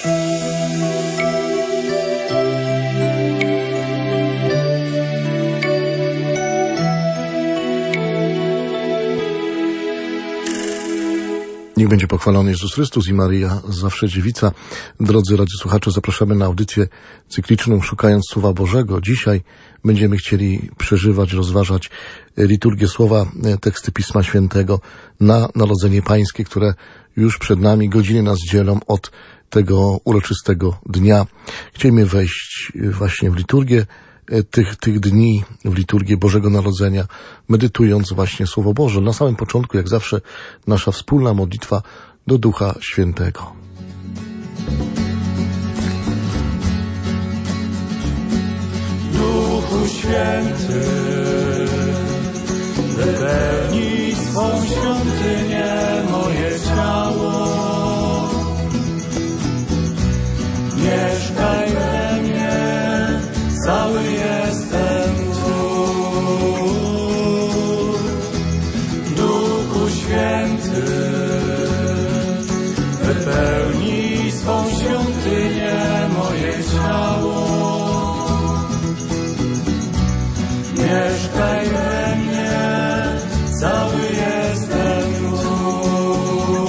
Niech będzie pochwalony Jezus Chrystus i Maryja zawsze dziewica. Drodzy radiosłuchacze, zapraszamy na audycję cykliczną Szukając Słowa Bożego. Dzisiaj będziemy chcieli przeżywać, rozważać liturgię Słowa, teksty Pisma Świętego na Narodzenie Pańskie, które już przed nami, godziny nas dzielą od tego uroczystego dnia. Chcielibyśmy wejść właśnie w liturgię tych dni, w liturgię Bożego Narodzenia, medytując właśnie Słowo Boże. Na samym początku, jak zawsze, nasza wspólna modlitwa do Ducha Świętego. Duchu Święty, wypełnij swą świątynię moje ciało. Mieszkaj we mnie, cały jestem Twój. Duchu Święty, wypełnij swą świątynię moje ciało. Mieszkaj we mnie, cały jestem Twój.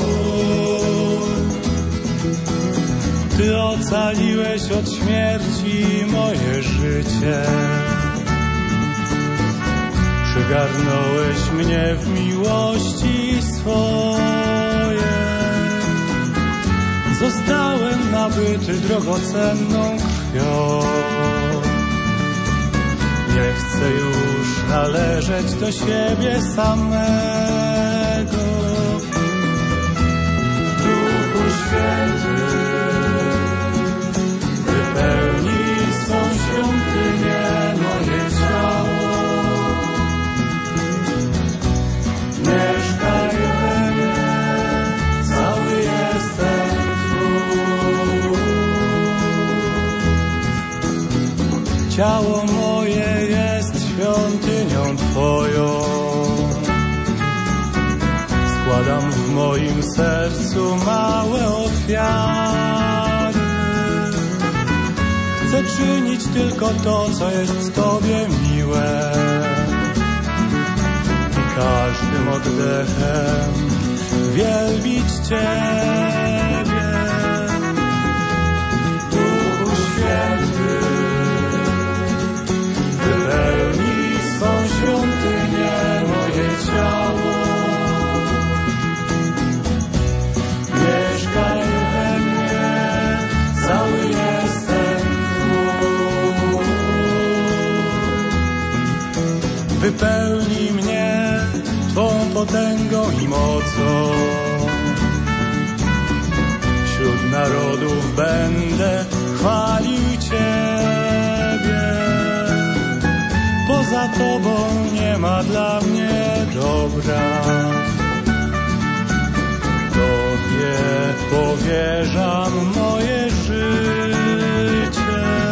Ty ocaliłeś od śmierci moje życie. Przygarnąłeś mnie w miłości swojej. Zostałem nabyty drogocenną krwią. Nie chcę już należeć do siebie samego. Duchu Święty, wypełnij swą świątynię moje ciało. Mieszkaj we mnie, cały jestem Twój. Ciało moje jest świątynią Twoją. Składam w moim sercu małe ofiary. Chcę czynić tylko to, co jest Tobie miłe. I każdym oddechem wielbić Ciebie. Duchu Święty, wypełnij swą świątynię moje ciało. Mieszkaj we mnie, cały jestem Twój. Wypełnij mnie Twą potęgą i mocą. Wśród narodów będę chwalił Ciebie. Poza Tobą nie ma dla mnie dobra. Tobie powierzam moje życie.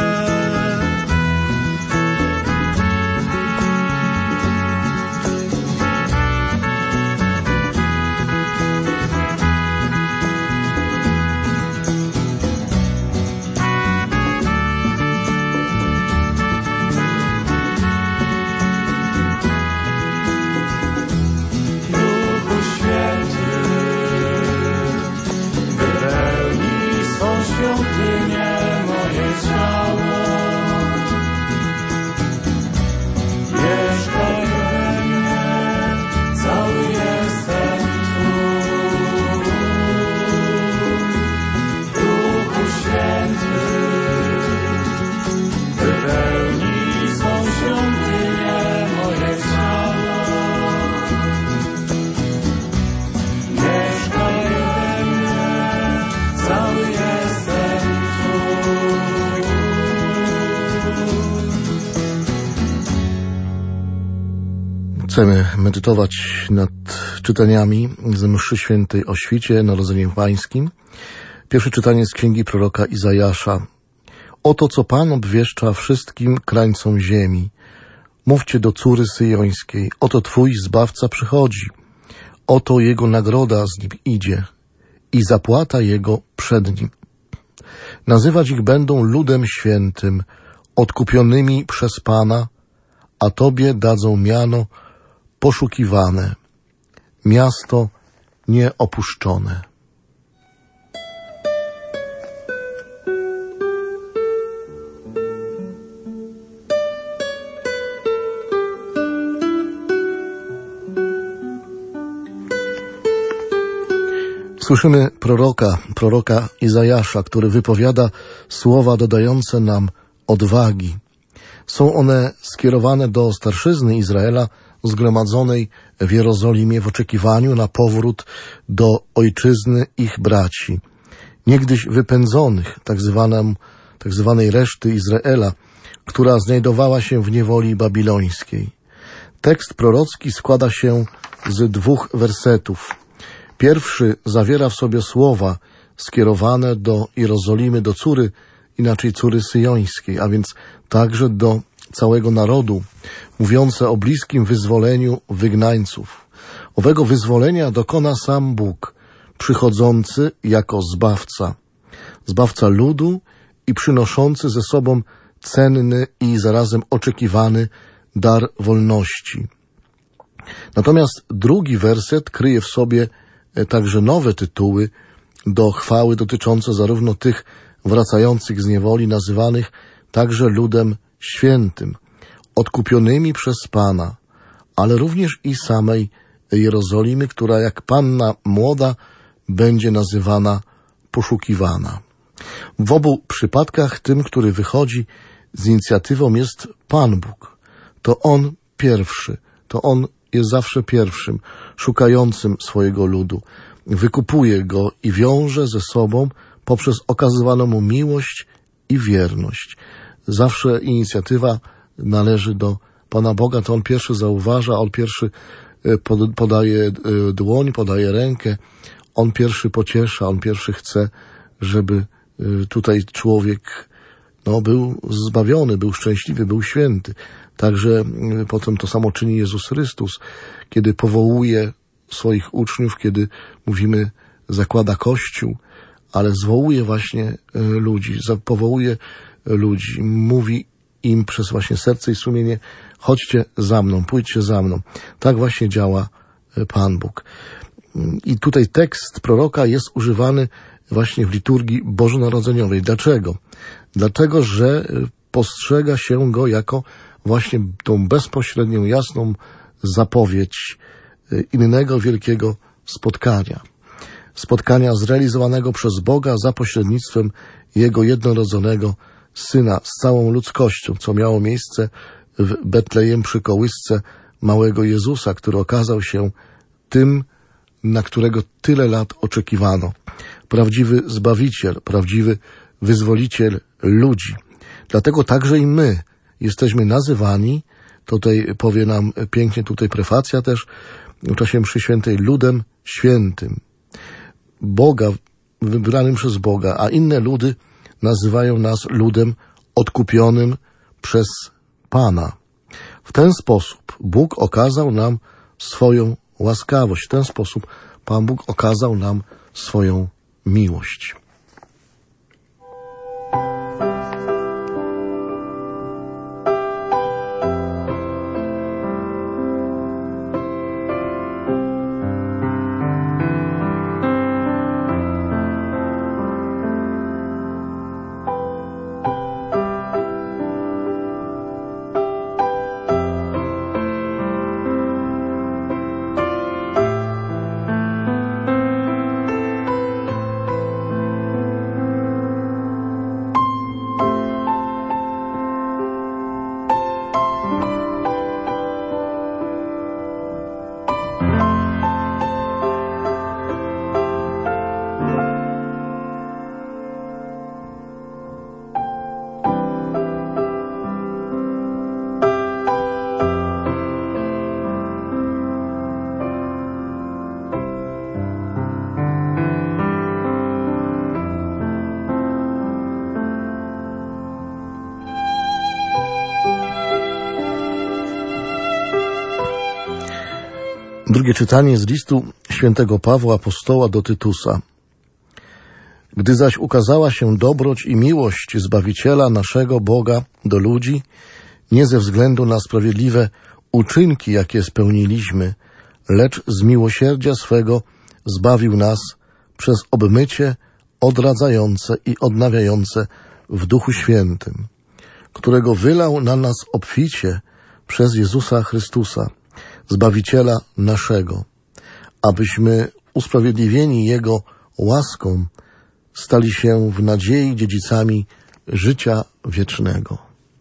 Świątynię moje ciało. Mieszkaj we mnie, cały jestem Twój. Duchu Święty, wypełnij swą świątynię moje ciało. Mieszkaj we mnie, cały jestem. Chcemy medytować nad czytaniami z mszy świętej o świcie, Narodzeniem Pańskim. Pierwsze czytanie z księgi proroka Izajasza. Oto co Pan obwieszcza wszystkim krańcom ziemi. Mówcie do córy syjońskiej. Oto Twój Zbawca przychodzi. Oto Jego nagroda z Nim idzie i zapłata Jego przed Nim. Nazywać ich będą ludem świętym, odkupionymi przez Pana, a Tobie dadzą miano poszukiwane, miasto nieopuszczone. Słyszymy proroka Izajasza, który wypowiada słowa dodające nam odwagi. Są one skierowane do starszyzny Izraela zgromadzonej w Jerozolimie w oczekiwaniu na powrót do ojczyzny ich braci, niegdyś wypędzonych, tak zwanej reszty Izraela, która znajdowała się w niewoli babilońskiej. Tekst prorocki składa się z 2 wersetów. Pierwszy zawiera w sobie słowa skierowane do Jerozolimy, do córy, inaczej córy syjońskiej, a więc także do całego narodu, mówiące o bliskim wyzwoleniu wygnańców. Owego wyzwolenia dokona sam Bóg, przychodzący jako zbawca ludu i przynoszący ze sobą cenny i zarazem oczekiwany dar wolności. Natomiast drugi werset kryje w sobie także nowe tytuły do chwały dotyczące zarówno tych wracających z niewoli, nazywanych także ludem świętym, odkupionymi przez Pana, ale również i samej Jerozolimy, która jak panna młoda będzie nazywana poszukiwana. W obu przypadkach tym, który wychodzi z inicjatywą, jest Pan Bóg. To On pierwszy, to On jest zawsze pierwszym, szukającym swojego ludu. Wykupuje go i wiąże ze sobą poprzez okazywaną mu miłość i wierność. Zawsze inicjatywa należy do Pana Boga, to On pierwszy zauważa, On pierwszy podaje dłoń, podaje rękę, On pierwszy pociesza, On pierwszy chce, żeby tutaj człowiek był zbawiony, był szczęśliwy, był święty. Także potem to samo czyni Jezus Chrystus, kiedy powołuje swoich uczniów, kiedy mówimy zakłada Kościół, ale zwołuje właśnie ludzi, powołuje ludzi, mówi im przez właśnie serce i sumienie: chodźcie za mną, pójdźcie za mną. Tak właśnie działa Pan Bóg. I tutaj tekst proroka jest używany właśnie w liturgii bożonarodzeniowej. Dlaczego? Dlatego, że postrzega się go jako właśnie tą bezpośrednią, jasną zapowiedź innego wielkiego spotkania. Spotkania zrealizowanego przez Boga za pośrednictwem Jego jednorodzonego Syna z całą ludzkością, co miało miejsce w Betlejem przy kołysce małego Jezusa, który okazał się tym, na którego tyle lat oczekiwano. Prawdziwy Zbawiciel, prawdziwy Wyzwoliciel ludzi. Dlatego także i my jesteśmy nazywani, tutaj powie nam pięknie tutaj prefacja też, w czasie mszy świętej, ludem świętym. Boga, wybranym przez Boga, a inne ludy nazywają nas ludem odkupionym przez Pana. W ten sposób Bóg okazał nam swoją łaskawość. W ten sposób Pan Bóg okazał nam swoją miłość. Drugie czytanie z listu świętego Pawła apostoła do Tytusa. Gdy zaś ukazała się dobroć i miłość Zbawiciela naszego Boga do ludzi, nie ze względu na sprawiedliwe uczynki, jakie spełniliśmy, lecz z miłosierdzia swego zbawił nas przez obmycie odradzające i odnawiające w Duchu Świętym, którego wylał na nas obficie przez Jezusa Chrystusa, Zbawiciela naszego, abyśmy usprawiedliwieni Jego łaską stali się w nadziei dziedzicami życia wiecznego.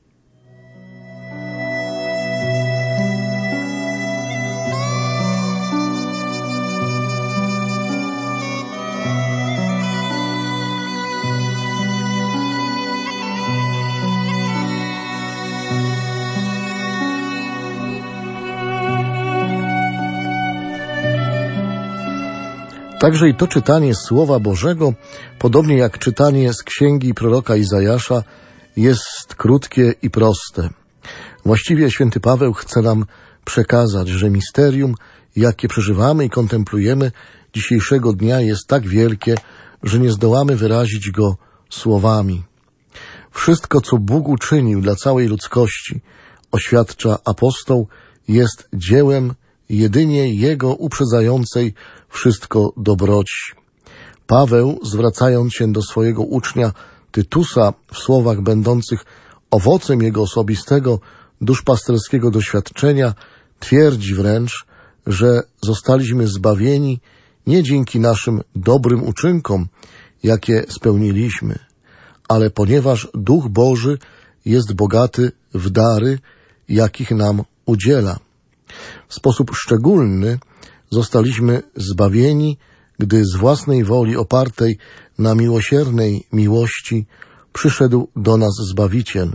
Także i to czytanie Słowa Bożego, podobnie jak czytanie z księgi proroka Izajasza, jest krótkie i proste. Właściwie święty Paweł chce nam przekazać, że misterium, jakie przeżywamy i kontemplujemy dzisiejszego dnia, jest tak wielkie, że nie zdołamy wyrazić go słowami. Wszystko, co Bóg uczynił dla całej ludzkości, oświadcza apostoł, jest dziełem jedynie Jego uprzedzającej wszystko dobroci. Paweł, zwracając się do swojego ucznia Tytusa w słowach będących owocem jego osobistego, duszpasterskiego doświadczenia, twierdzi wręcz, że zostaliśmy zbawieni nie dzięki naszym dobrym uczynkom, jakie spełniliśmy, ale ponieważ Duch Boży jest bogaty w dary, jakich nam udziela. W sposób szczególny zostaliśmy zbawieni, gdy z własnej woli opartej na miłosiernej miłości przyszedł do nas Zbawiciel.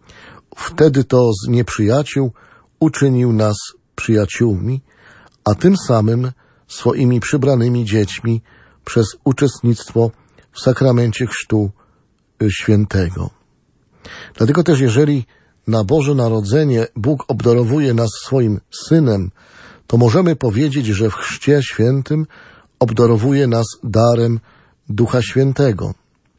Wtedy to z nieprzyjaciół uczynił nas przyjaciółmi, a tym samym swoimi przybranymi dziećmi przez uczestnictwo w sakramencie Chrztu Świętego. Dlatego też jeżeli na Boże Narodzenie Bóg obdarowuje nas swoim Synem, to możemy powiedzieć, że w Chrzcie Świętym obdarowuje nas darem Ducha Świętego.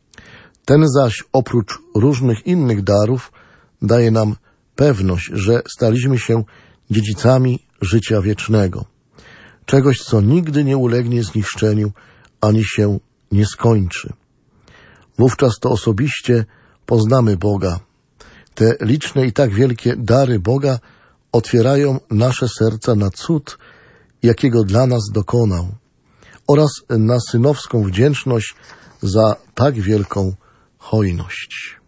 Ten zaś oprócz różnych innych darów daje nam pewność, że staliśmy się dziedzicami życia wiecznego. Czegoś, co nigdy nie ulegnie zniszczeniu, ani się nie skończy. Wówczas to osobiście poznamy Boga. Te liczne i tak wielkie dary Boga otwierają nasze serca na cud, jakiego dla nas dokonał, oraz na synowską wdzięczność za tak wielką hojność.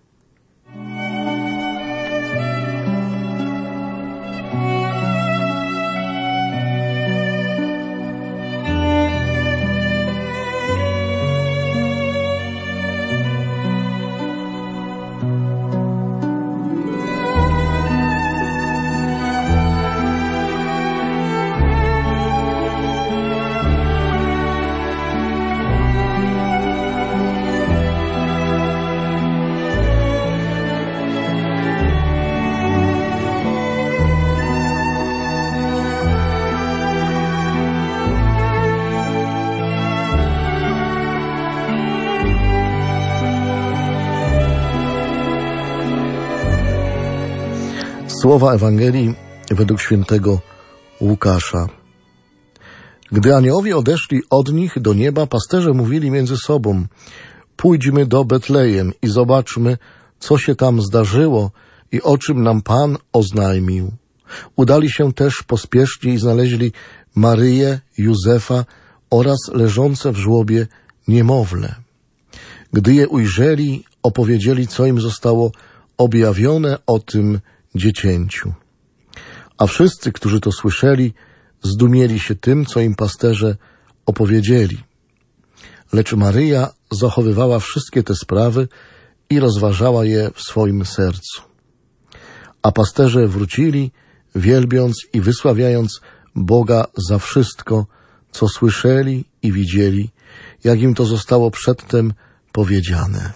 Słowa Ewangelii według świętego Łukasza. Gdy aniołowie odeszli od nich do nieba, pasterze mówili między sobą: pójdźmy do Betlejem i zobaczmy, co się tam zdarzyło i o czym nam Pan oznajmił. Udali się też pospiesznie i znaleźli Maryję, Józefa oraz leżące w żłobie niemowlę. Gdy je ujrzeli, opowiedzieli, co im zostało objawione o tym dziecięciu. A wszyscy, którzy to słyszeli, zdumieli się tym, co im pasterze opowiedzieli. Lecz Maryja zachowywała wszystkie te sprawy i rozważała je w swoim sercu. A pasterze wrócili, wielbiąc i wysławiając Boga za wszystko, co słyszeli i widzieli, jak im to zostało przedtem powiedziane.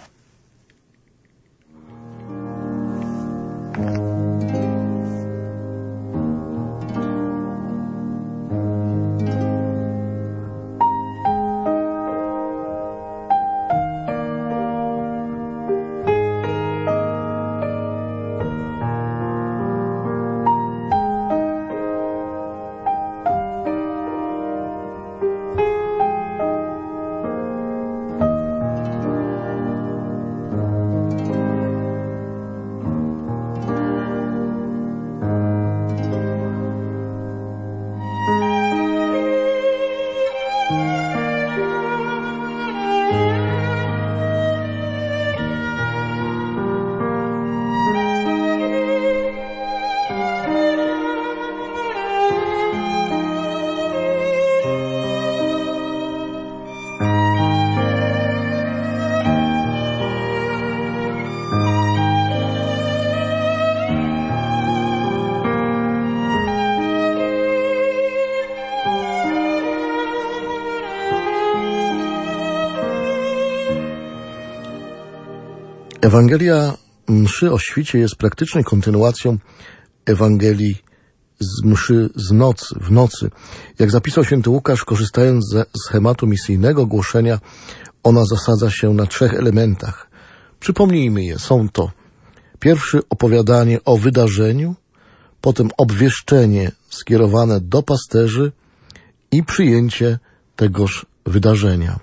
Ewangelia mszy o świcie jest praktyczną kontynuacją Ewangelii z mszy w nocy. Jak zapisał święty Łukasz, korzystając ze schematu misyjnego głoszenia, ona zasadza się na 3 elementach. Przypomnijmy je. Są to: pierwszy, opowiadanie o wydarzeniu, potem obwieszczenie skierowane do pasterzy i przyjęcie tegoż wydarzenia.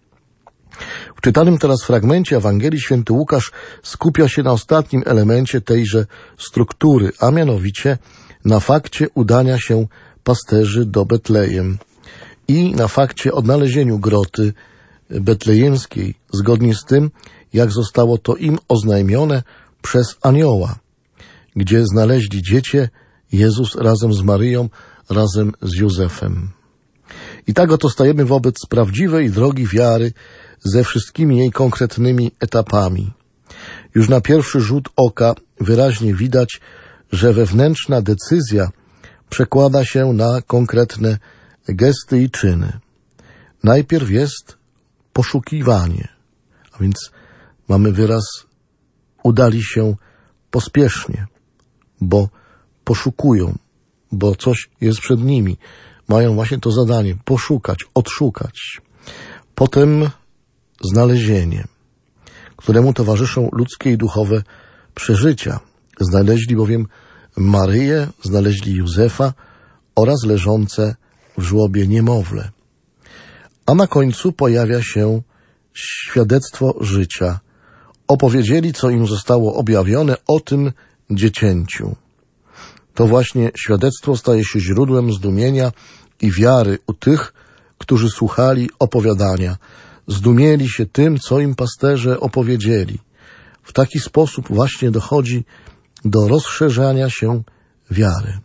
W czytanym teraz fragmencie Ewangelii święty Łukasz skupia się na ostatnim elemencie tejże struktury, a mianowicie na fakcie udania się pasterzy do Betlejem i na fakcie odnalezieniu groty betlejemskiej, zgodnie z tym, jak zostało to im oznajmione przez anioła, gdzie znaleźli dziecię Jezus razem z Maryją, razem z Józefem. I tak oto stajemy wobec prawdziwej drogi wiary ze wszystkimi jej konkretnymi etapami. Już na pierwszy rzut oka wyraźnie widać, że wewnętrzna decyzja przekłada się na konkretne gesty i czyny. Najpierw jest poszukiwanie, a więc mamy wyraz udali się pospiesznie, bo poszukują, bo coś jest przed nimi. Mają właśnie to zadanie poszukać, odszukać. Potem znalezienie, któremu towarzyszą ludzkie i duchowe przeżycia. Znaleźli bowiem Maryję, znaleźli Józefa oraz leżące w żłobie niemowlę. A na końcu pojawia się świadectwo życia. Opowiedzieli, co im zostało objawione o tym dziecięciu. To właśnie świadectwo staje się źródłem zdumienia i wiary u tych, którzy słuchali opowiadania. Zdumieli się tym, co im pasterze opowiedzieli. W taki sposób właśnie dochodzi do rozszerzania się wiary.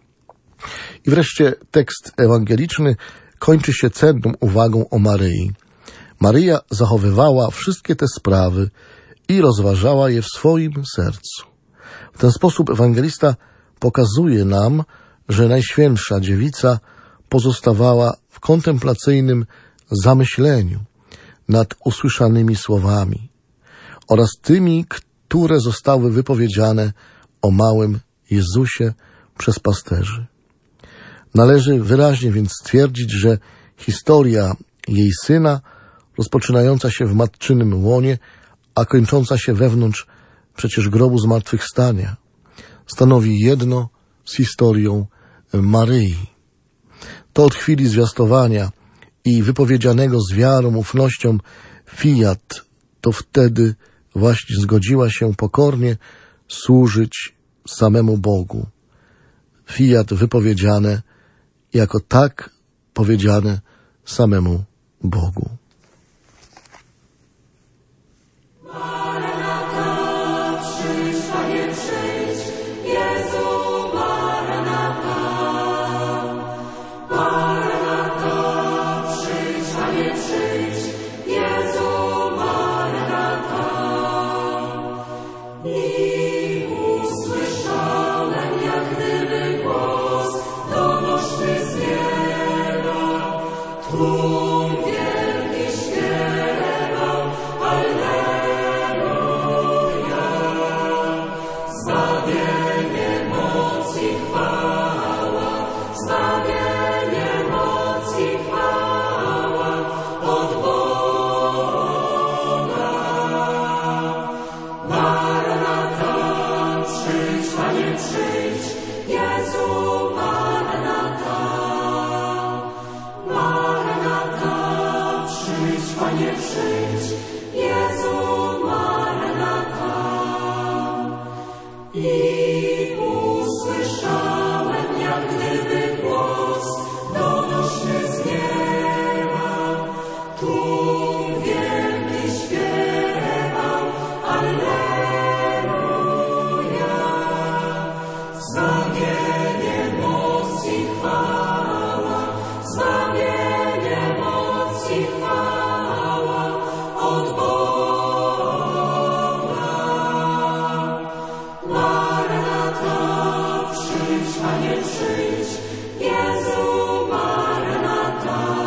I wreszcie tekst ewangeliczny kończy się cenną uwagą o Maryi. Maryja zachowywała wszystkie te sprawy i rozważała je w swoim sercu. W ten sposób ewangelista pokazuje nam, że Najświętsza Dziewica pozostawała w kontemplacyjnym zamyśleniu nad usłyszanymi słowami oraz tymi, które zostały wypowiedziane o małym Jezusie przez pasterzy. Należy wyraźnie więc stwierdzić, że historia jej syna, rozpoczynająca się w matczynym łonie, a kończąca się wewnątrz przecież grobu zmartwychwstania, stanowi jedno z historią Maryi. To od chwili zwiastowania i wypowiedzianego z wiarą, ufnością fiat, to wtedy właśnie zgodziła się pokornie służyć samemu Bogu. Fiat wypowiedziane jako tak powiedziane samemu Bogu.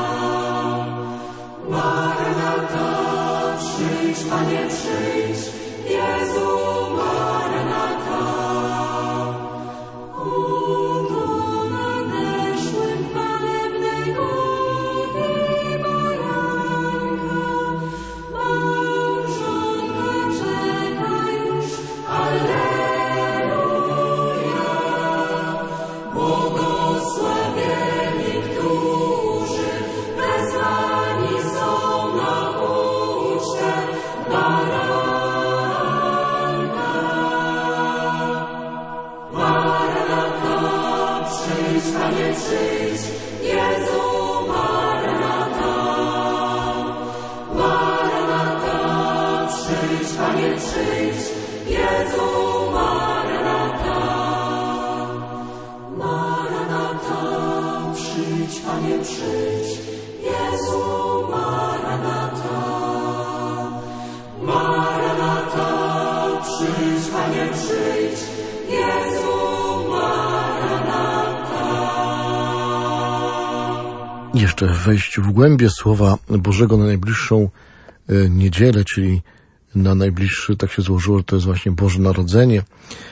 Panie, przyjdź, Jeszcze wejść w głębie Słowa Bożego na najbliższą niedzielę, czyli na najbliższy, tak się złożyło, że to jest właśnie Boże Narodzenie.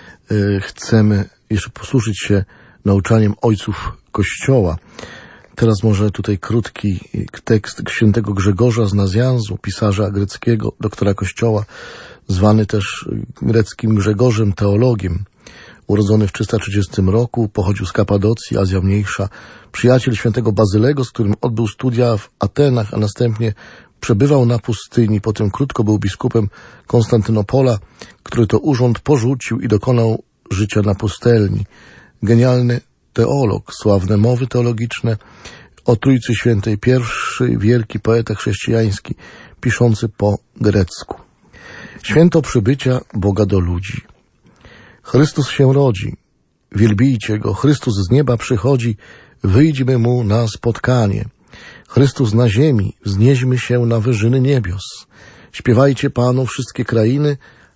Chcemy jeszcze posłużyć się nauczaniem ojców Kościoła. Teraz może tutaj krótki tekst świętego Grzegorza z Nazjanzu, pisarza greckiego, doktora Kościoła, zwany też greckim Grzegorzem teologiem. Urodzony w 330 roku, pochodził z Kapadocji, Azja Mniejsza, przyjaciel świętego Bazylego, z którym odbył studia w Atenach, a następnie przebywał na pustyni. Potem krótko był biskupem Konstantynopola, który to urząd porzucił i dokonał życia na pustelni. Genialny teolog, sławne mowy teologiczne o Trójcy Świętej, pierwszy wielki poeta chrześcijański, piszący po grecku. Święto przybycia Boga do ludzi. Chrystus się rodzi, wielbijcie Go, Chrystus z nieba przychodzi, wyjdźmy Mu na spotkanie. Chrystus na ziemi, wznieśmy się na wyżyny niebios. Śpiewajcie Panu wszystkie krainy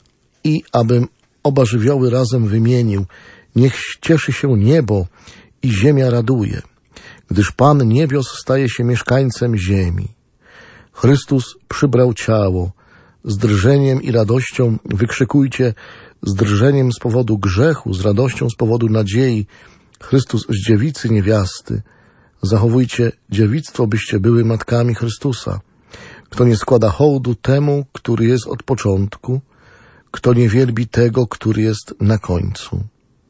i abym oba żywioły razem wymienił. Niech cieszy się niebo i ziemia raduje, gdyż Pan niebios staje się mieszkańcem ziemi. Chrystus przybrał ciało, z drżeniem i radością wykrzykujcie, z drżeniem z powodu grzechu, z radością z powodu nadziei, Chrystus z dziewicy niewiasty. Zachowujcie dziewictwo, byście były matkami Chrystusa. Kto nie składa hołdu temu, który jest od początku, kto nie wielbi tego, który jest na końcu.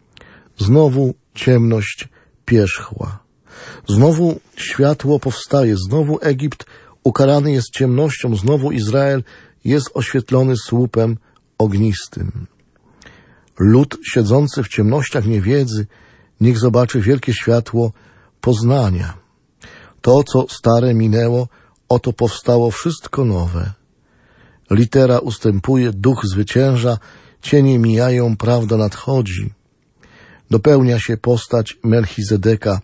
Znowu ciemność pierzchła. Znowu światło powstaje. Znowu Egipt ukarany jest ciemnością. Znowu Izrael jest oświetlony słupem ognistym. Lud siedzący w ciemnościach niewiedzy niech zobaczy wielkie światło poznania. To, co stare minęło, oto powstało wszystko nowe. Litera ustępuje, duch zwycięża, cienie mijają, prawda nadchodzi. Dopełnia się postać Melchizedeka.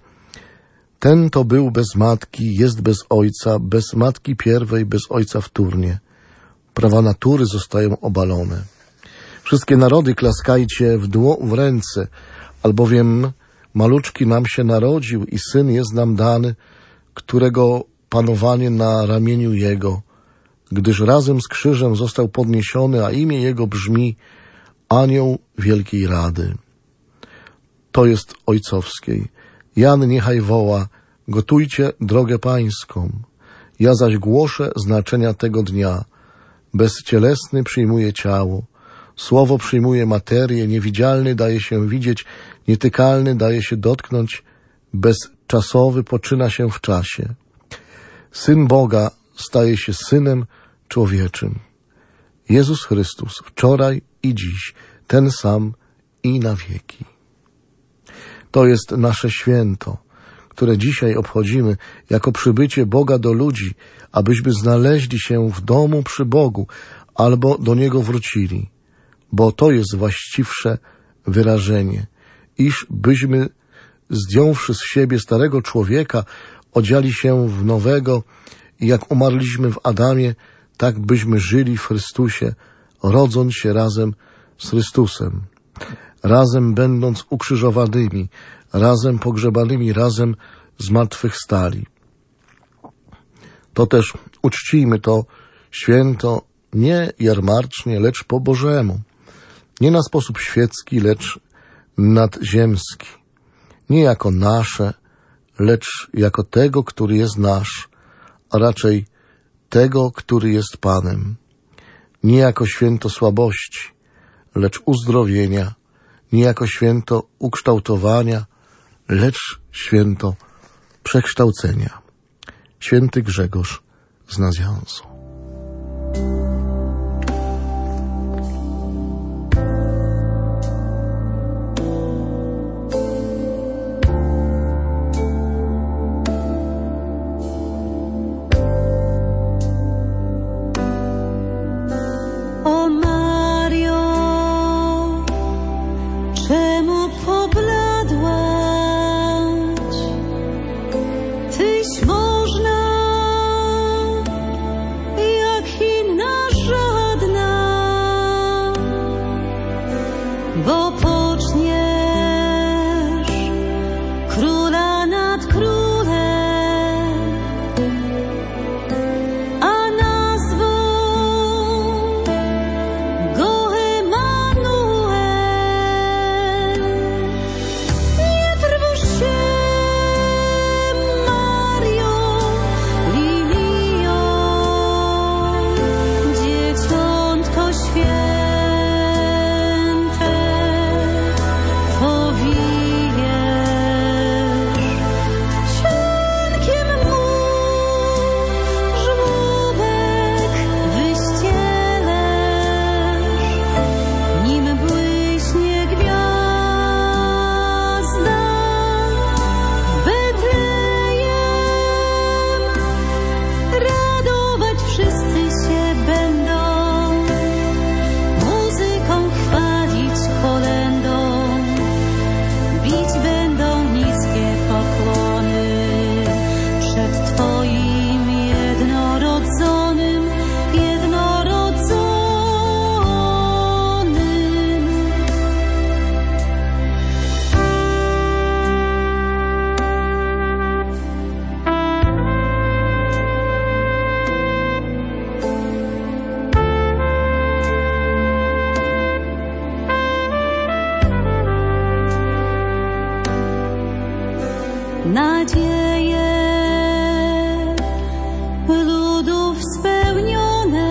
Ten to był bez matki, jest bez ojca, bez matki pierwej, bez ojca wtórnie. Prawa natury zostają obalone. Wszystkie narody klaskajcie w ręce, albowiem maluczki nam się narodził i syn jest nam dany, którego panowanie na ramieniu jego, gdyż razem z krzyżem został podniesiony, a imię jego brzmi Anioł Wielkiej Rady. To jest ojcowskiej. Jan niechaj woła, gotujcie drogę pańską. Ja zaś głoszę znaczenia tego dnia. Bezcielesny przyjmuje ciało. Słowo przyjmuje materię, niewidzialny daje się widzieć, nietykalny daje się dotknąć, bezczasowy poczyna się w czasie. Syn Boga staje się Synem Człowieczym. Jezus Chrystus wczoraj i dziś, ten sam i na wieki. To jest nasze święto, które dzisiaj obchodzimy jako przybycie Boga do ludzi, abyśmy znaleźli się w domu przy Bogu albo do Niego wrócili, bo to jest właściwsze wyrażenie, iż byśmy, zdjąwszy z siebie starego człowieka, odziali się w nowego i jak umarliśmy w Adamie, tak byśmy żyli w Chrystusie, rodząc się razem z Chrystusem, razem będąc ukrzyżowanymi, razem pogrzebanymi, razem zmartwychwstali. To też uczcijmy to święto nie jarmarcznie, lecz po Bożemu, nie na sposób świecki, lecz nadziemski, nie jako nasze, lecz jako tego, który jest nasz, a raczej tego, który jest Panem, nie jako święto słabości, lecz uzdrowienia, nie jako święto ukształtowania, lecz święto przekształcenia. Święty Grzegorz z Nazjansu. Nadzieje ludów spełnione,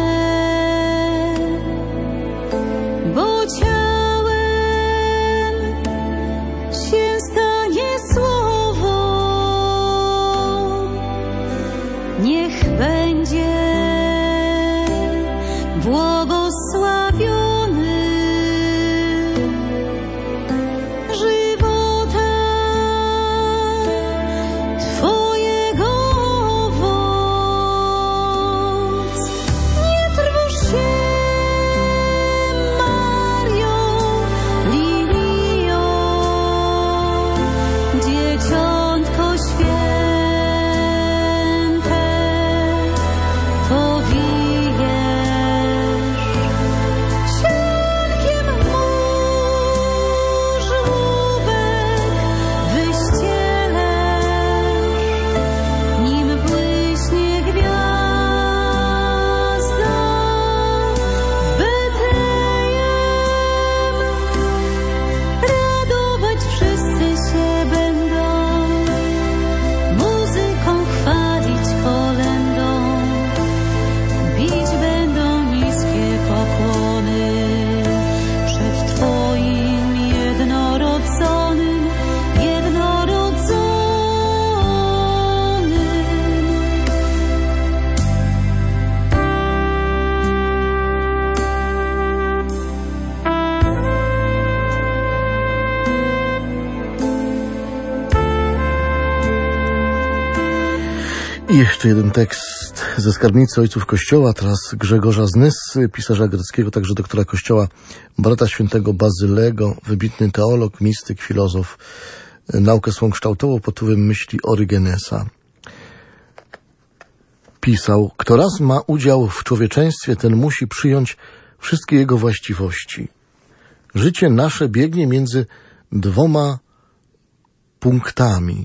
bo ciałem się stanie słowo. Niech będzie błogosławiony żywota Twojego owoc. Nie trwóż się, Mario, lilio, dzieciątko święte, powijesz siankiem mu żłóbek wyścielesz, nim błyśnie gwiazda w Betlejem. Radować wszyscy się będą, muzyką chwalić kolędą, bić będą niskie pokłony przed Twoim jednorodzonym, I jeszcze jeden tekst ze skarbnicy ojców Kościoła, teraz Grzegorza z Nyssy, pisarza greckiego, także doktora Kościoła, brata świętego Bazylego, wybitny teolog, mistyk, filozof, naukę swą kształtował pod wpływem myśli Orygenesa. Pisał: kto raz ma udział w człowieczeństwie, ten musi przyjąć wszystkie jego właściwości. Życie nasze biegnie między dwoma punktami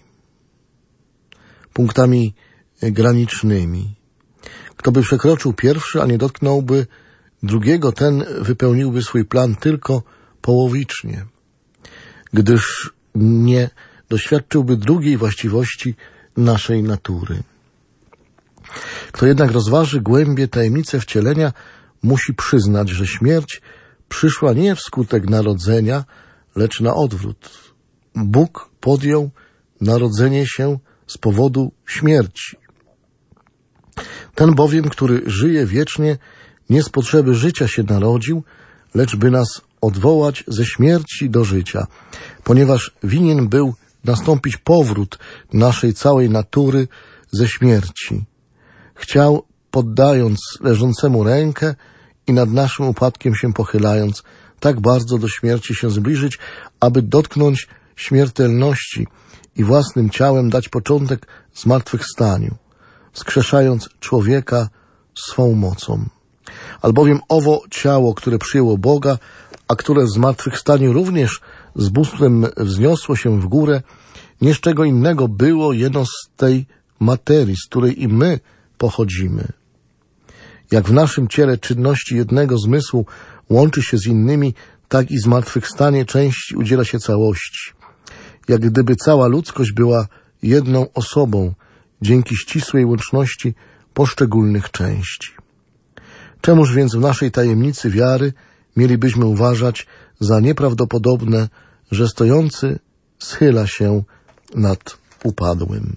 granicznymi. Kto by przekroczył pierwszy, a nie dotknąłby drugiego ten wypełniłby swój plan tylko połowicznie, gdyż nie doświadczyłby drugiej właściwości naszej natury. Kto jednak rozważy głębie tajemnicę wcielenia, musi przyznać, że śmierć przyszła nie wskutek narodzenia, lecz na odwrót. Bóg podjął narodzenie się z powodu śmierci. Ten bowiem, który żyje wiecznie, nie z potrzeby życia się narodził, lecz by nas odwołać ze śmierci do życia, ponieważ winien był nastąpić powrót naszej całej natury ze śmierci. Chciał, poddając leżącemu rękę i nad naszym upadkiem się pochylając, tak bardzo do śmierci się zbliżyć, aby dotknąć śmiertelności i własnym ciałem dać początek zmartwychwstaniu, wskrzeszając człowieka swą mocą. Albowiem owo ciało, które przyjęło Boga, a które w zmartwychwstaniu również z bóstwem wzniosło się w górę, nie z czego innego było, jeno z tej materii, z której i my pochodzimy. Jak w naszym ciele czynności jednego zmysłu łączy się z innymi, tak i zmartwychwstanie części udziela się całości. Jak gdyby cała ludzkość była jedną osobą, dzięki ścisłej łączności poszczególnych części. Czemuż więc w naszej tajemnicy wiary mielibyśmy uważać za nieprawdopodobne, że stojący schyla się nad upadłym?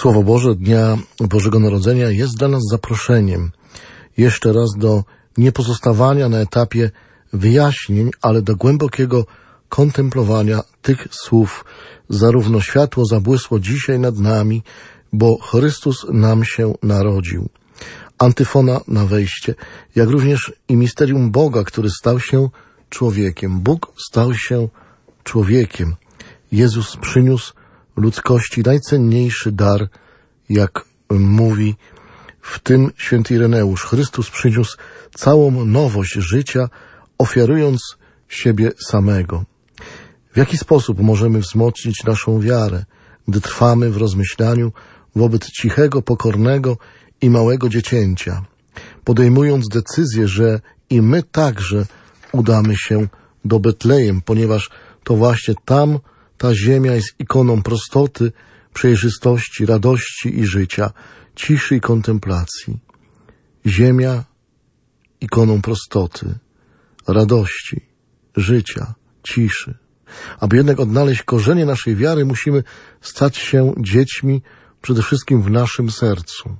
Słowo Boże Dnia Bożego Narodzenia jest dla nas zaproszeniem jeszcze raz do niepozostawania na etapie wyjaśnień, ale do głębokiego kontemplowania tych słów. Zarówno światło zabłysło dzisiaj nad nami, bo Chrystus nam się narodził. Antyfona na wejście, jak również i misterium Boga, który stał się człowiekiem. Bóg stał się człowiekiem. Jezus przyniósł ludzkości najcenniejszy dar, jak mówi w tym święty Ireneusz. Chrystus przyniósł całą nowość życia, ofiarując siebie samego. W jaki sposób możemy wzmocnić naszą wiarę, gdy trwamy w rozmyślaniu wobec cichego, pokornego i małego dziecięcia, podejmując decyzję, że i my także udamy się do Betlejem, ponieważ to właśnie tam ta ziemia jest ikoną prostoty, przejrzystości, radości i życia, ciszy i kontemplacji. Ziemia ikoną prostoty, radości, życia, ciszy. Aby jednak odnaleźć korzenie naszej wiary, musimy stać się dziećmi przede wszystkim w naszym sercu.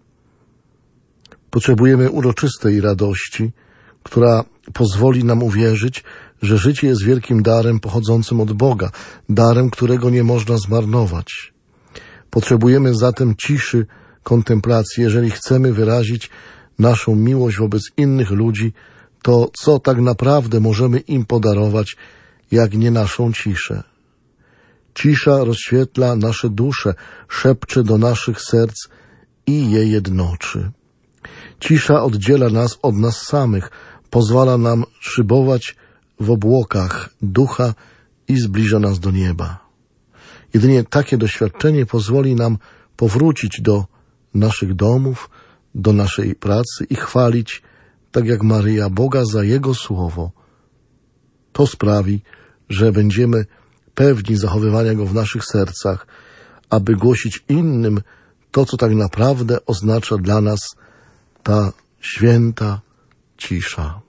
Potrzebujemy uroczystej radości, która pozwoli nam uwierzyć, że życie jest wielkim darem pochodzącym od Boga, darem, którego nie można zmarnować. Potrzebujemy zatem ciszy kontemplacji, jeżeli chcemy wyrazić naszą miłość wobec innych ludzi, to co tak naprawdę możemy im podarować, jak nie naszą ciszę. Cisza rozświetla nasze dusze, szepcze do naszych serc i je jednoczy. Cisza oddziela nas od nas samych, pozwala nam szybować w obłokach ducha i zbliża nas do nieba. Jedynie takie doświadczenie pozwoli nam powrócić do naszych domów, do naszej pracy i chwalić, tak jak Maryja, Boga za Jego słowo. To sprawi, że będziemy pewni zachowywania Go w naszych sercach, aby głosić innym to, co tak naprawdę oznacza dla nas ta święta cisza.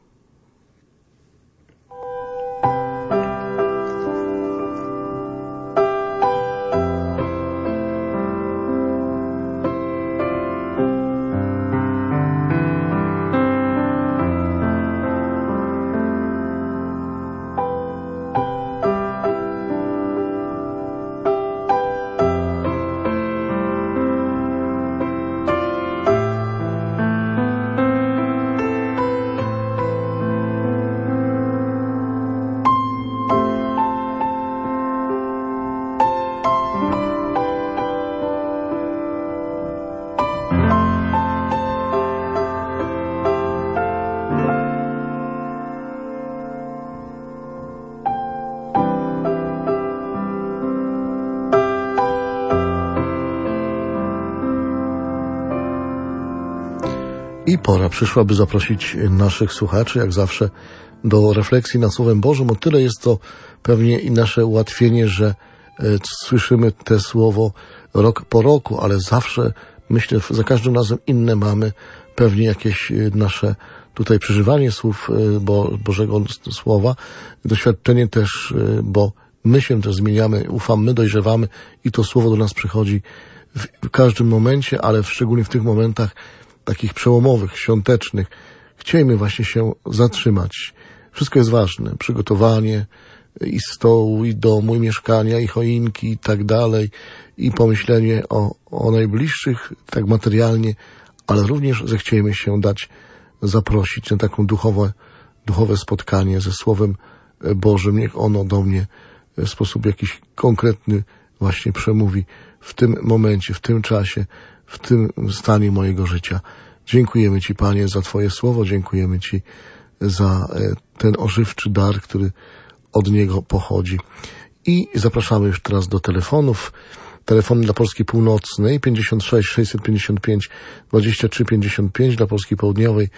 I pora przyszła, by zaprosić naszych słuchaczy, jak zawsze, do refleksji nad Słowem Bożym. O tyle jest to pewnie i nasze ułatwienie, że słyszymy te słowo rok po roku, ale zawsze, myślę, za każdym razem inne mamy pewnie jakieś nasze tutaj przeżywanie słów Bożego Słowa, doświadczenie też, bo my się też zmieniamy, ufamy, dojrzewamy i to Słowo do nas przychodzi w każdym momencie, ale szczególnie w tych momentach takich przełomowych, świątecznych. Chciejmy właśnie się zatrzymać. Wszystko jest ważne. Przygotowanie i stołu, i domu, i mieszkania, i choinki, i tak dalej. I pomyślenie o najbliższych, tak materialnie, ale również zechciejmy się dać zaprosić na taką duchowe spotkanie ze Słowem Bożym. Niech ono do mnie w sposób jakiś konkretny właśnie przemówi w tym momencie, w tym czasie, w tym stanie mojego życia. Dziękujemy Ci, Panie, za Twoje słowo, dziękujemy Ci za ten ożywczy dar, który od Niego pochodzi. I zapraszamy już teraz do telefonów. Telefon dla Polski Północnej 56 655 23 55, dla Polski Południowej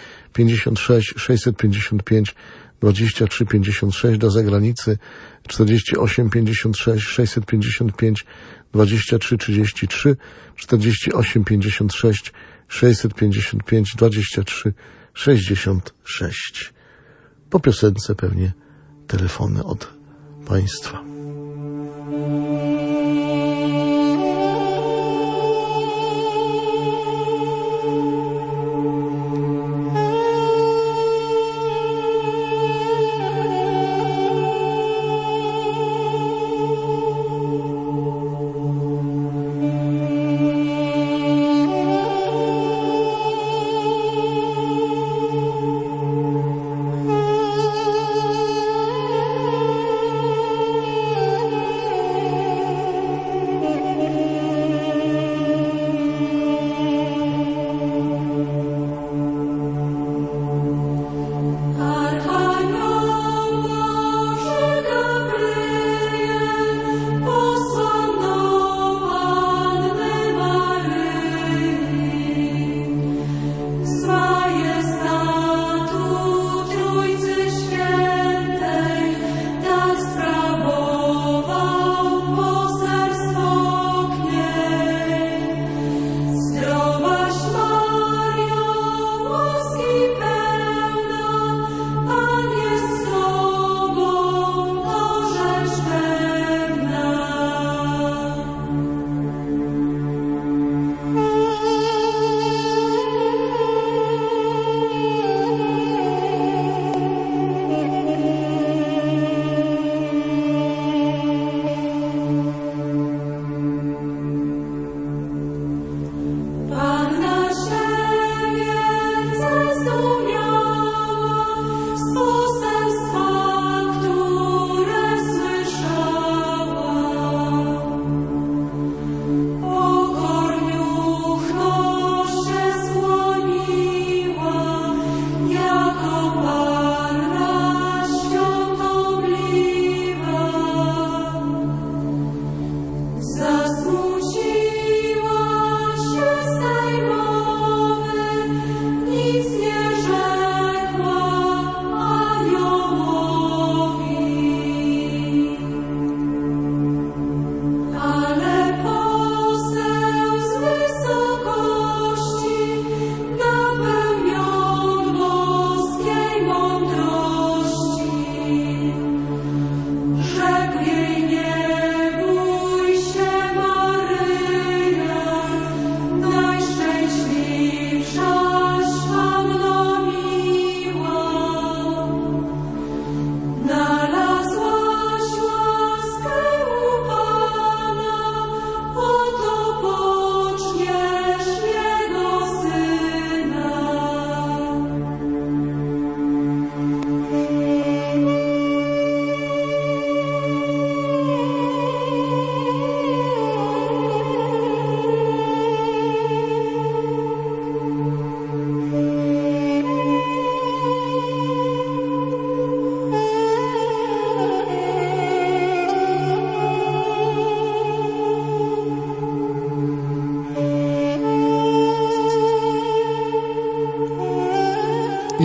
56 655 23 56, do zagranicy 48 56 655 23 33, 48 56 655 23 66. Po piosence pewnie telefony od Państwa.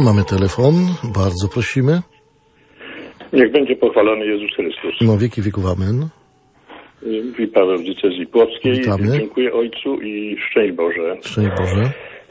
Mamy telefon. Bardzo prosimy. Niech będzie pochwalony Jezus Chrystus. No wieki wieków amen. Mówi Paweł z diecezji płockiej. Witamy. Dziękuję Ojcu i szczęść Boże. Szczęść Boże.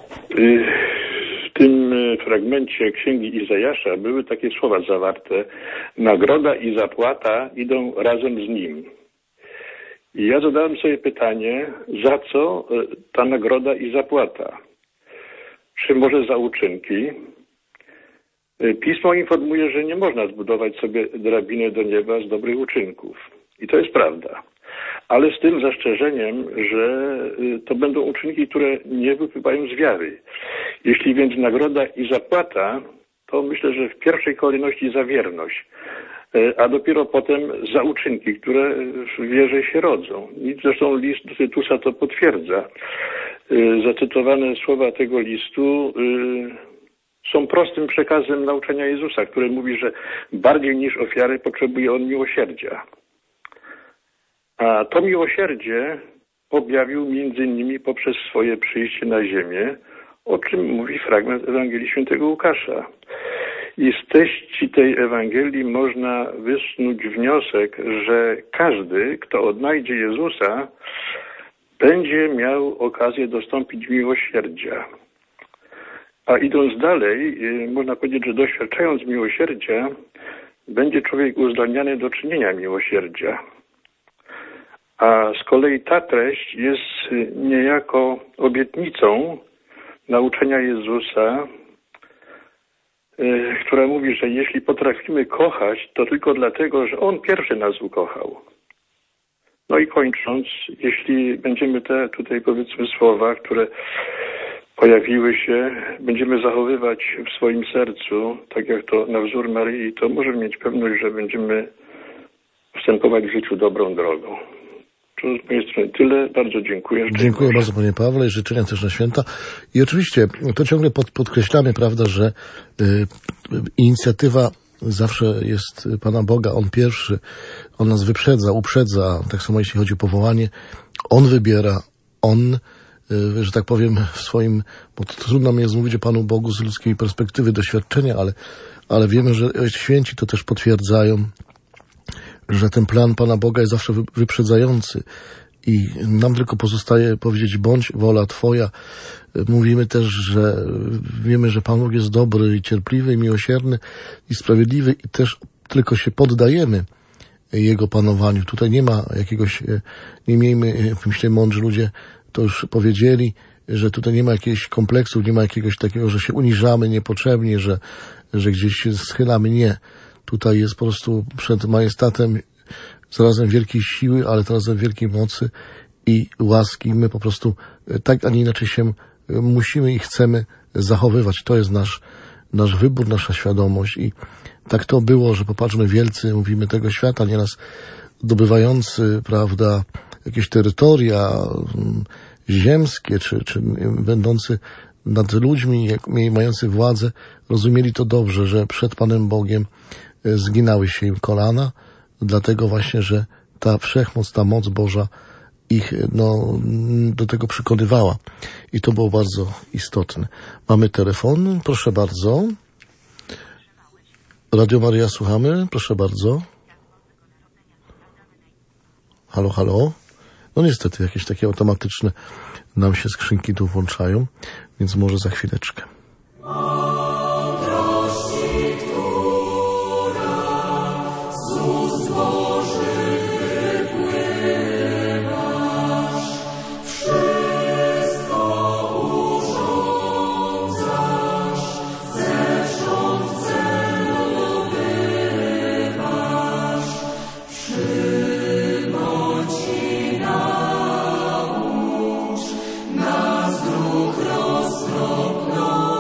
W tym fragmencie Księgi Izajasza były takie słowa zawarte: nagroda i zapłata idą razem z Nim. I ja zadałem sobie pytanie, za co ta nagroda i zapłata? Czy może za uczynki? Pismo informuje, że nie można zbudować sobie drabiny do nieba z dobrych uczynków. I to jest prawda. Ale z tym zastrzeżeniem, że to będą uczynki, które nie wypływają z wiary. Jeśli więc nagroda i zapłata, to myślę, że w pierwszej kolejności za wierność, a dopiero potem za uczynki, które w wierze się rodzą. I zresztą list do Tytusa to potwierdza. Zacytowane słowa tego listu są prostym przekazem nauczania Jezusa, który mówi, że bardziej niż ofiary potrzebuje on miłosierdzia. A to miłosierdzie objawił między innymi poprzez swoje przyjście na ziemię, o czym mówi fragment Ewangelii Świętego Łukasza. I z treści tej Ewangelii można wysnuć wniosek, że każdy, kto odnajdzie Jezusa, będzie miał okazję dostąpić miłosierdzia. A idąc dalej, można powiedzieć, że doświadczając miłosierdzia, będzie człowiek uzdolniony do czynienia miłosierdzia. A z kolei ta treść jest niejako obietnicą nauczania Jezusa, która mówi, że jeśli potrafimy kochać, to tylko dlatego, że On pierwszy nas ukochał. No i kończąc, jeśli będziemy te tutaj powiedzmy słowa, które pojawiły się, będziemy zachowywać w swoim sercu, tak jak to na wzór Maryi, to możemy mieć pewność, że będziemy postępować w życiu dobrą drogą. To z mojej strony tyle. Bardzo dziękuję. Dziękuję bardzo, panie Pawle, i życzenia też na święta. I oczywiście to ciągle podkreślamy, prawda, że inicjatywa zawsze jest Pana Boga. On pierwszy, On nas wyprzedza, uprzedza. Tak samo jeśli chodzi o powołanie. On wybiera, On, że tak powiem, w swoim, bo to trudno mi jest mówić o Panu Bogu z ludzkiej perspektywy, doświadczenia, ale wiemy, że święci to też potwierdzają, że ten plan Pana Boga jest zawsze wyprzedzający i nam tylko pozostaje powiedzieć, bądź wola Twoja. Mówimy też, że wiemy, że Pan Bóg jest dobry i cierpliwy i miłosierny i sprawiedliwy i też tylko się poddajemy Jego panowaniu. Tutaj nie ma jakiegoś, nie miejmy, myślę, mądrzy ludzie to już powiedzieli, że tutaj nie ma jakichś kompleksów, nie ma jakiegoś takiego, że się uniżamy niepotrzebnie, że gdzieś się schylamy. Nie. Tutaj jest po prostu przed majestatem zarazem wielkiej siły, ale zarazem wielkiej mocy i łaski. My po prostu tak, a nie inaczej się musimy i chcemy zachowywać. To jest nasz wybór, nasza świadomość i tak to było, że popatrzmy, wielcy, mówimy, tego świata, nieraz zdobywający, prawda, jakieś terytoria ziemskie, czy będący nad ludźmi, mający władzę, rozumieli to dobrze, że przed Panem Bogiem zginały się im kolana, dlatego właśnie, że ta wszechmoc, ta moc Boża ich do tego przekonywała. I to było bardzo istotne. Mamy telefon, proszę bardzo. Radio Maryja, słuchamy, proszę bardzo. Halo, halo. No niestety, jakieś takie automatyczne nam się skrzynki tu włączają, więc może za chwileczkę. Nas dróg roztropność.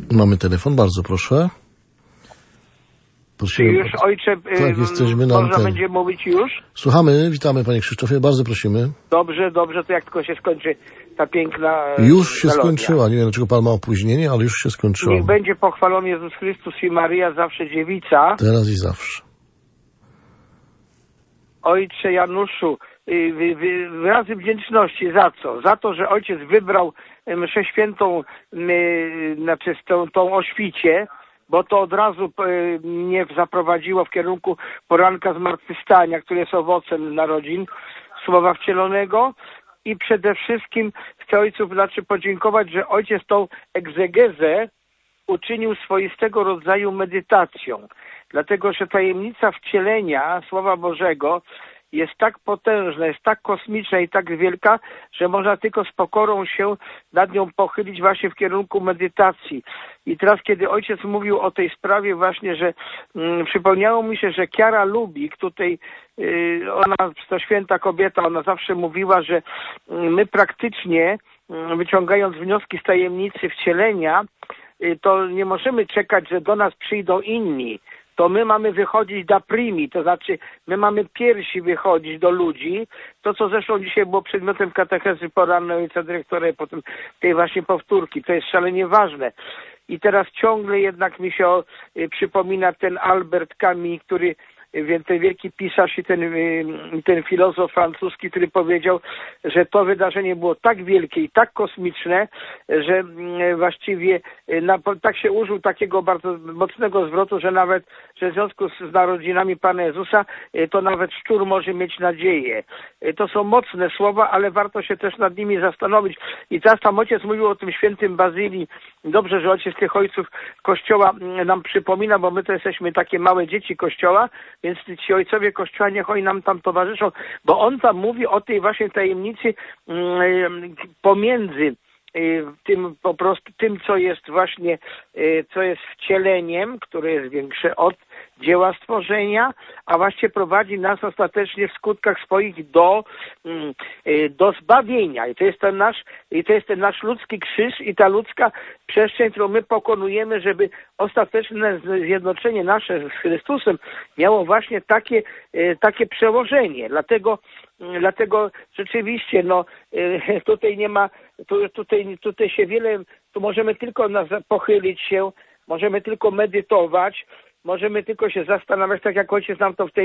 Mamy telefon, bardzo proszę. Czy już ojcze, tak, jesteśmy na można będzie mówić już? Słuchamy, witamy panie Krzysztofie, bardzo prosimy. Dobrze, to jak tylko się skończy ta piękna już się melodia. skończyła, nie wiem dlaczego pan ma opóźnienie, ale już się skończyła. Niech będzie pochwalony Jezus Chrystus i Maryja, zawsze dziewica. Teraz i zawsze. Ojcze Januszu, wyrazy wdzięczności za co? Za to, że ojciec wybrał mszę świętą, znaczy tą o świcie, bo to od razu mnie zaprowadziło w kierunku poranka zmartwychwstania, który jest owocem narodzin Słowa Wcielonego. I przede wszystkim chcę ojców podziękować, że ojciec tą egzegezę uczynił swoistego rodzaju medytacją. Dlatego, że tajemnica wcielenia Słowa Bożego jest tak potężna, jest tak kosmiczna i tak wielka, że można tylko z pokorą się nad nią pochylić właśnie w kierunku medytacji. I teraz, kiedy ojciec mówił o tej sprawie właśnie, że przypomniało mi się, że Chiara Lubik, tutaj ona, to święta kobieta, ona zawsze mówiła, że my praktycznie, wyciągając wnioski z tajemnicy wcielenia, to nie możemy czekać, że do nas przyjdą inni. To my mamy wychodzić da primi, to znaczy my mamy pierwsi wychodzić do ludzi. To, co zresztą dzisiaj było przedmiotem katechezy porannej ojca dyrektora i potem tej właśnie powtórki, to jest szalenie ważne. I teraz ciągle jednak mi się przypomina ten Albert Camus, który ten wielki pisarz i ten filozof francuski, który powiedział, że to wydarzenie było tak wielkie i tak kosmiczne, że właściwie tak się użył takiego bardzo mocnego zwrotu, że nawet, że w związku z narodzinami Pana Jezusa, to nawet szczur może mieć nadzieję. To są mocne słowa, ale warto się też nad nimi zastanowić. I teraz tam ojciec mówił o tym świętym Bazylii. Dobrze, że ojciec tych ojców Kościoła nam przypomina, bo my to jesteśmy takie małe dzieci Kościoła, więc ci ojcowie Kościoła niech oni nam tam towarzyszą, bo on tam mówi o tej właśnie tajemnicy pomiędzy tym po prostu tym, co jest właśnie, co jest wcieleniem, które jest większe od dzieła stworzenia, a właśnie prowadzi nas ostatecznie w skutkach swoich do zbawienia. I to jest ten nasz ludzki krzyż i ta ludzka przestrzeń, którą my pokonujemy, żeby ostateczne zjednoczenie nasze z Chrystusem miało właśnie takie przełożenie. Dlatego rzeczywiście, tutaj nie ma, tutaj się wiele, tu możemy tylko pochylić się, możemy tylko medytować, możemy tylko się zastanawiać, tak jak ojciec nam to w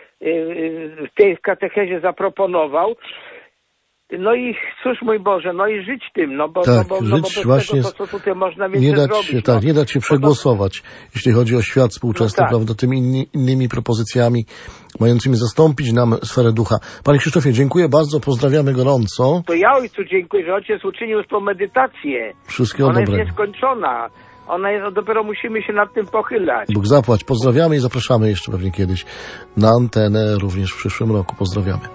tej katechezie zaproponował. No i cóż, mój Boże, no i żyć tym, bo bez właśnie tego, co tutaj można więcej zrobić. Nie dać się przegłosować, jeśli chodzi o świat współczesny, prawda, tymi innymi propozycjami mającymi zastąpić nam sferę ducha. Panie Krzysztofie, dziękuję bardzo, pozdrawiamy gorąco. To ja ojcu dziękuję, że ojciec uczynił tą medytację. Wszystkiego dobrego. dobrego. Ona jest nieskończona. Dopiero musimy się nad tym pochylać. Bóg zapłać. Pozdrawiamy i zapraszamy jeszcze pewnie kiedyś na antenę, również w przyszłym roku. Pozdrawiamy.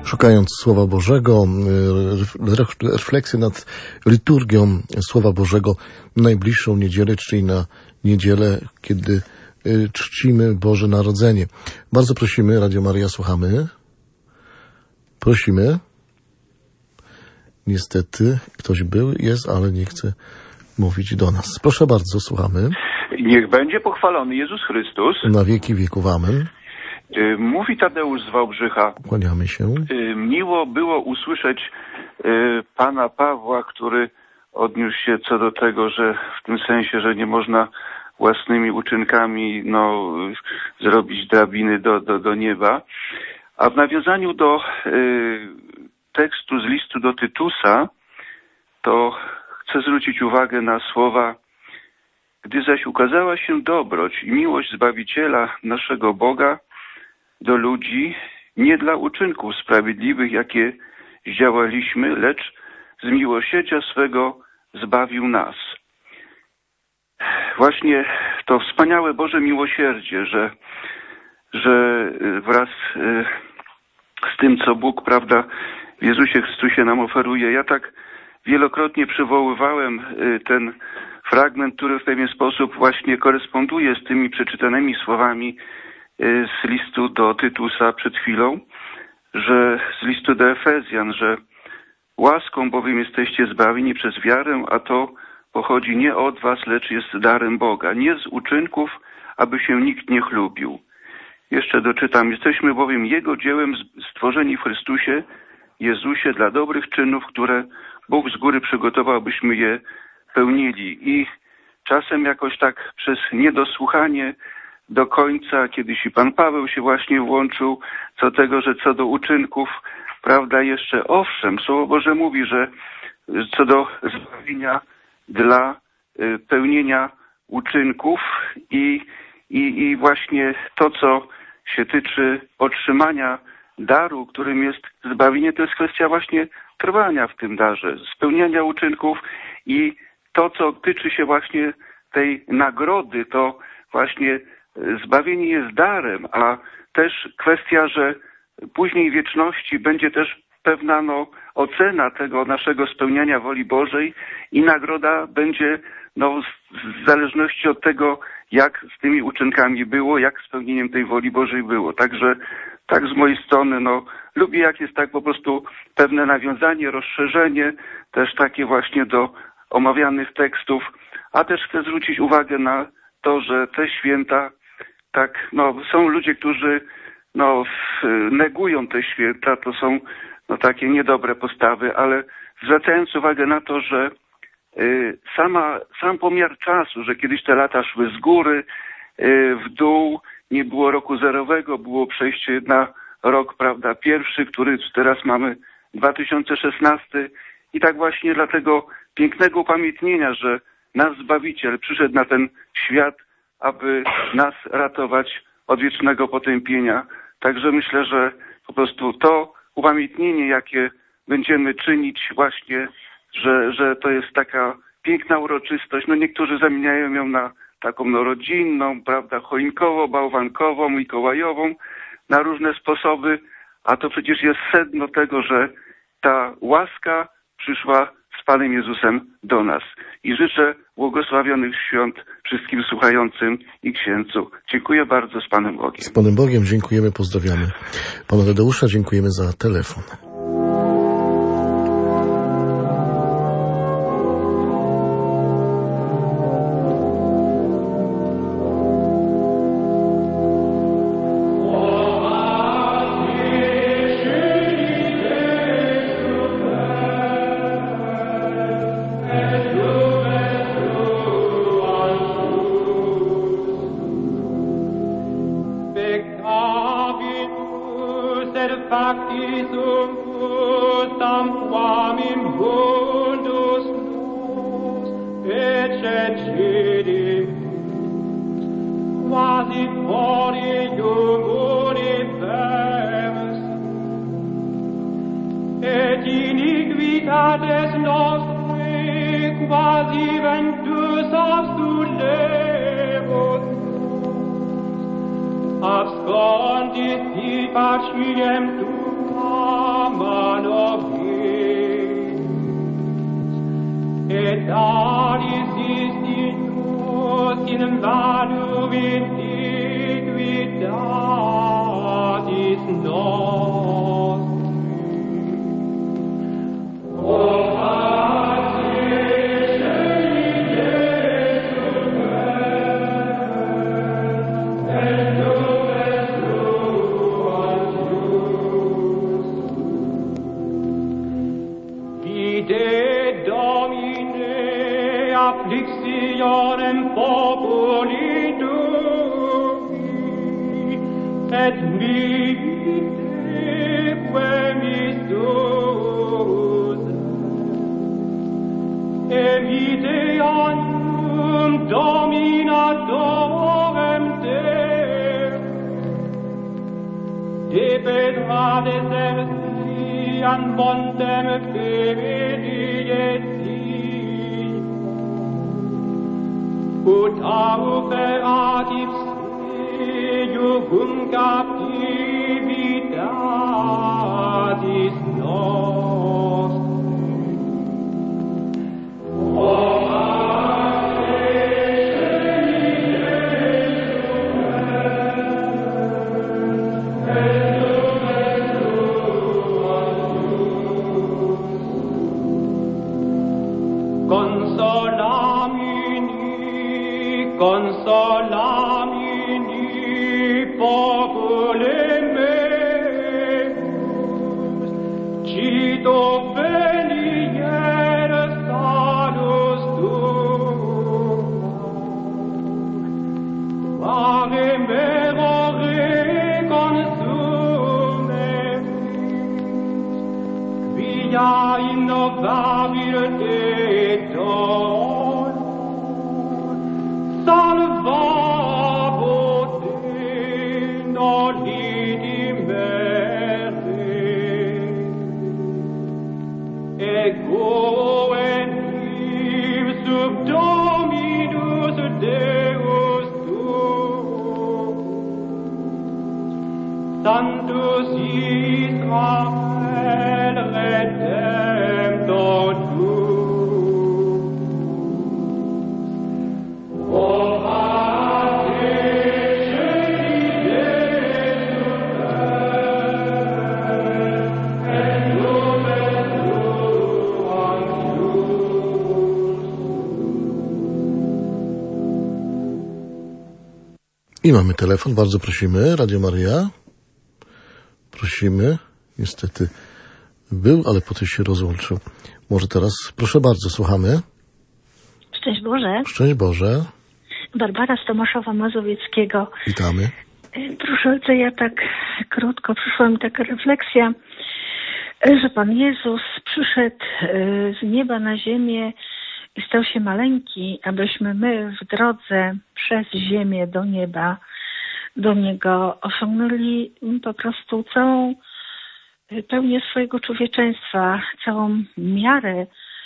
szukając Słowa Bożego, refleksję nad liturgią Słowa Bożego najbliższą niedzielę, czyli na niedzielę, kiedy czcimy Boże Narodzenie. Bardzo prosimy, Radio Maryja, słuchamy. Prosimy. Niestety ktoś jest, ale nie chce mówić do nas. Proszę bardzo, słuchamy. Niech będzie pochwalony Jezus Chrystus. Na wieki wieków, amen. Mówi Tadeusz z Wałbrzycha. Kłaniamy się. Miło było usłyszeć pana Pawła, który odniósł się co do tego, że w tym sensie, że nie można własnymi uczynkami zrobić drabiny do nieba. A w nawiązaniu do tekstu z listu do Tytusa, to chcę zwrócić uwagę na słowa: gdy zaś ukazała się dobroć i miłość Zbawiciela naszego Boga do ludzi, nie dla uczynków sprawiedliwych, jakie zdziałaliśmy, lecz z miłosierdzia swego zbawił nas. Właśnie to wspaniałe Boże miłosierdzie, że wraz z tym, co Bóg, prawda, w Jezusie Chrystusie nam oferuje. Ja tak wielokrotnie przywoływałem ten fragment, który w pewien sposób właśnie koresponduje z tymi przeczytanymi słowami z listu do Tytusa przed chwilą, że z listu do Efezjan, że łaską bowiem jesteście zbawieni przez wiarę, a to pochodzi nie od was, lecz jest darem Boga, nie z uczynków, aby się nikt nie chlubił. Jeszcze doczytam: jesteśmy bowiem Jego dziełem stworzeni w Chrystusie Jezusie dla dobrych czynów, które Bóg z góry przygotował, abyśmy je pełnili. I czasem jakoś tak przez niedosłuchanie do końca, kiedyś i pan Paweł się właśnie włączył, co do uczynków, prawda, jeszcze owszem, Słowo Boże mówi, że co do zbawienia dla pełnienia uczynków i właśnie to, co się tyczy otrzymania daru, którym jest zbawienie, to jest kwestia właśnie trwania w tym darze, spełniania uczynków, i to, co tyczy się właśnie tej nagrody, to właśnie zbawienie jest darem, a też kwestia, że później w wieczności będzie też pewna ocena tego naszego spełniania woli Bożej i nagroda będzie w zależności od tego, jak z tymi uczynkami było, jak spełnieniem tej woli Bożej było. Także tak z mojej strony, lubię, jak jest tak po prostu pewne nawiązanie, rozszerzenie, też takie właśnie do omawianych tekstów, a też chcę zwrócić uwagę na to, że te święta, tak, są ludzie, którzy negują te święta, to są takie niedobre postawy, ale zwracając uwagę na to, że sam pomiar czasu, że kiedyś te lata szły z góry w dół, nie było roku zerowego, było przejście na rok, prawda, pierwszy, który teraz mamy 2016, i tak właśnie dla tego pięknego upamiętnienia, że nasz Zbawiciel przyszedł na ten świat, aby nas ratować od wiecznego potępienia. Także myślę, że po prostu to upamiętnienie, jakie będziemy czynić właśnie, że to jest taka piękna uroczystość. Niektórzy zamieniają ją na taką rodzinną, prawda, choinkową, bałwankową, mikołajową, na różne sposoby, a to przecież jest sedno tego, że ta łaska przyszła z Panem Jezusem do nas. I życzę błogosławionych świąt wszystkim słuchającym i księdzu. Dziękuję bardzo, z Panem Bogiem. Z Panem Bogiem dziękujemy, pozdrawiamy Pana Tadeusza, dziękujemy za telefon. Ascondit paciem tua man obis, et alis institus in manu iniquitatis nostri. O afflictionem populi tui, et mite quemis tuus, evite annum dominatorem te, de petrades ersian montem ferieti, ut auperatis eium captivitatis nostri. O consolamini popule meus, cito venier salus tua, quare mero reconsume, via innovabile Detor, salvabo te noli dimere, ego enim sub dominus Deus tuus, Sanctus Israel Redemptor tuus. I mamy telefon, bardzo prosimy, Radio Maryja. Prosimy, niestety był, ale potem się rozłączył. Może teraz, proszę bardzo, słuchamy. Szczęść Boże. Szczęść Boże. Barbara z Tomaszowa Mazowieckiego. Witamy. Proszę ojca, ja tak krótko, przyszła mi taka refleksja, że Pan Jezus przyszedł z nieba na ziemię i stał się maleńki, abyśmy my w drodze przez ziemię do nieba, do Niego osiągnęli po prostu całą pełnię swojego człowieczeństwa, całą miarę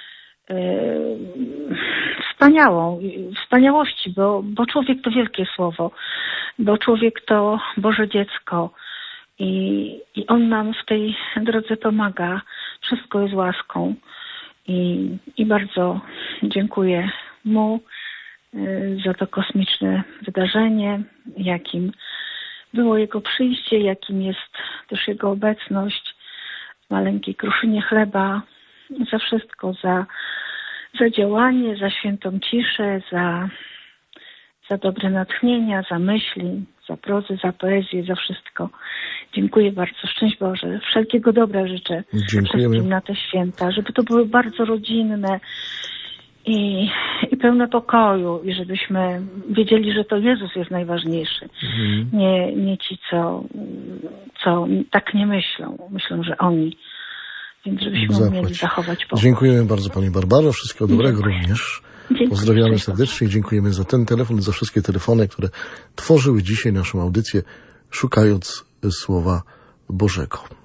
wspaniałości, bo człowiek to wielkie słowo, bo człowiek to Boże dziecko i On nam w tej drodze pomaga. Wszystko jest łaską i bardzo dziękuję Mu za to kosmiczne wydarzenie, jakim było Jego przyjście, jakim jest też Jego obecność w maleńkiej kruszynie chleba, za wszystko, za działanie, za świętą ciszę, za dobre natchnienia, za myśli, za prozę, za poezję, za wszystko. Dziękuję bardzo. Szczęść Boże. Wszelkiego dobra życzę wszystkim na te święta, żeby to były bardzo rodzinne i pełne pokoju i żebyśmy wiedzieli, że to Jezus jest najważniejszy. Nie ci, co tak nie myślą. Myślą, że oni. Więc żebyśmy umieli zachować pokój. Dziękujemy bardzo Pani Barbaro. Wszystkiego dobrego również. Pozdrawiamy serdecznie. Dziękujemy za ten telefon, za wszystkie telefony, które tworzyły dzisiaj naszą audycję, szukając Słowa Bożego.